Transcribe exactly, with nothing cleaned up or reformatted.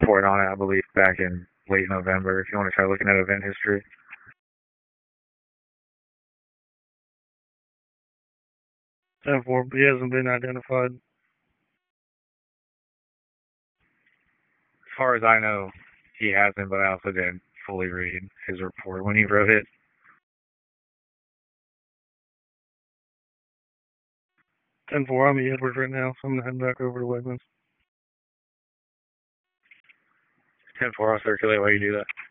report on it, I believe, back in late November, if you want to try looking at event history. ten four, but he hasn't been identified. As far as I know, he hasn't, but I also didn't fully read his report when he wrote it. ten four, I'm at Edwards right now, so I'm going to head back over to Wegmans. ten four, I'll circulate while you do that.